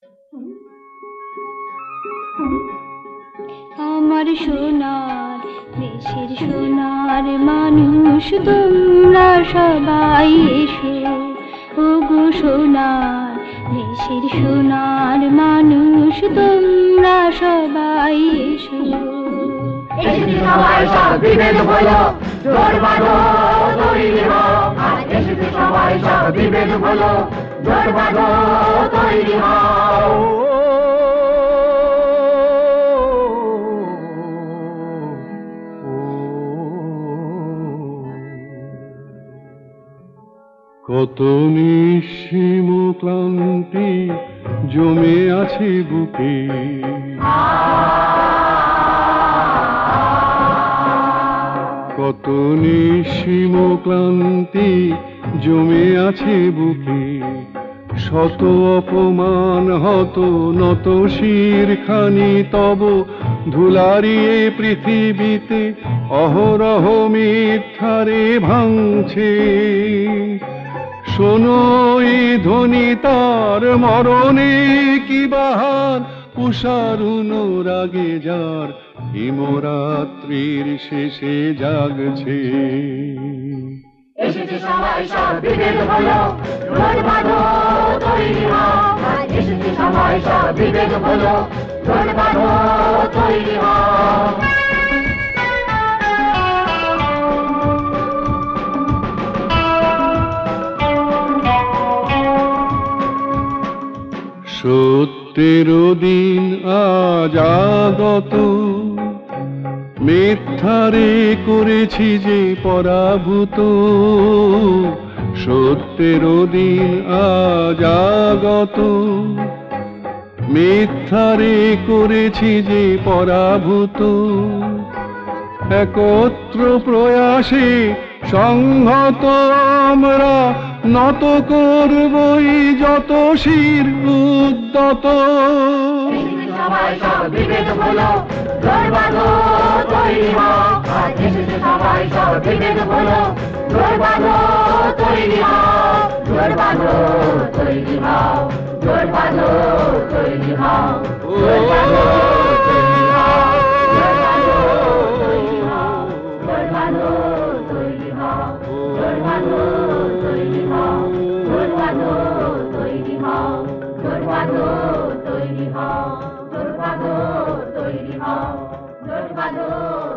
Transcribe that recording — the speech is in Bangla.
আমার সোনার দেশের সোনার মানুষ তোমরা সবাই এসো, ওগো সোনার দেশের সোনার মানুষ তোমরা সবাই এসো। এসেছি সবাই সব বিভেদ ভুলো, জোর বাঁধো তৈরি হও। এসেছি সবাই সব বিভেদ ভুলো, জোর বাঁধো তৈরি হও। কত নিঃসীম ক্লান্তি জমে আছে বুকে, কত নিঃসীম ক্লান্তি জমে আছে বুকে। শত অপমান হত নত শিরখানি তব ধুলারিয়ে পৃথিবীতে অহরহ মিথ্যারে ভাঙছে। শোনো এই ধ্বনি তার মরণে কি বাহার, উষারুণ রাগে যার হিমরাত্রির শেষে জাগছে। এসেছি সবাই সব বিভেদ ভুলো, জোর বাঁধো তৈরি হও। এসেছি সবাই সব বিভেদ ভুলো, জোর বাঁধো তৈরি হও। সত্যের দিন আজ আগত, মিথ্যারে করেছি যে পরাভূত। সত্যের দিন আজ আগত, মিথ্যারে করেছি যে পরাভূত। একত্র প্রয়াসে সংহত আমরা নত করবই যত শির উদ্যত। সবাই সব বিভেদ ভুলো, জোর বাঁধো তৈরি হও। এসেছি সবাই সব বিভেদ ভুলো, জোর বাঁধো তৈরি হও। জোর বাঁধো তৈরি হও, জোর বাঁধো তৈরি হও, জোর বাঁধো তৈরি হও, জোর বাঁধো তৈরি হও, জোর বাঁধো তৈরি হও, জোর বাঁধো তৈরি হও, জোর বাঁধো তৈরি হও, জোর বাঁধো তৈরি হও, জোর বাঁধো তৈরি হও, জোর বাঁধো।